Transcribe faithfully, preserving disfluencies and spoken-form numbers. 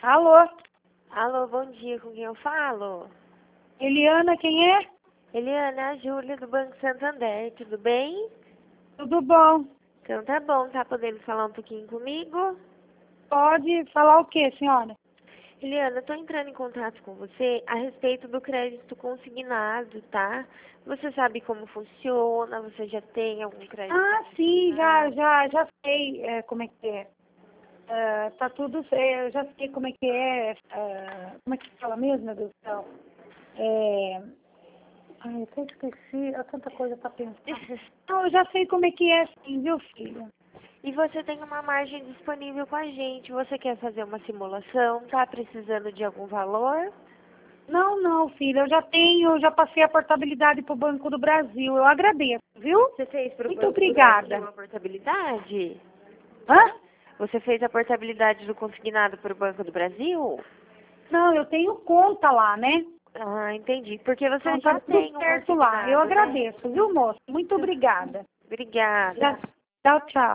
Alô? Alô, bom dia, com quem eu falo? Eliana, quem é? Eliana, é a Júlia do Banco Santander, tudo bem? Tudo bom? Então tá bom, tá podendo falar um pouquinho comigo? Pode falar o quê, senhora? Eliana, eu tô entrando em contato com você a respeito do crédito consignado, tá? Você sabe como funciona? Você já tem algum crédito Ah, sim, já, consignado? já, já sei é, como é que é. É, tá tudo, é, eu já sei como é que é, é, como é que fala mesmo, meu Deus do céu? É, ai, eu até esqueci, há tanta coisa pra pensar. Não, eu já sei como é que é, sim, viu, filho? E você tem uma margem disponível com a gente. Você quer fazer uma simulação? Tá precisando de algum valor? Não, não, filho, eu já tenho, já passei a portabilidade pro Banco do Brasil, eu agradeço, viu? Você fez para o Muito Banco do Brasil obrigada. a portabilidade? Hã? Você fez a portabilidade do consignado para o Banco do Brasil? Não, eu tenho conta lá, né? Ah, entendi. Porque você Então tá já tudo tem um certo lá. Eu consignado, né? agradeço, viu, moço? Muito obrigada. Obrigada. Já- Tchau, tchau.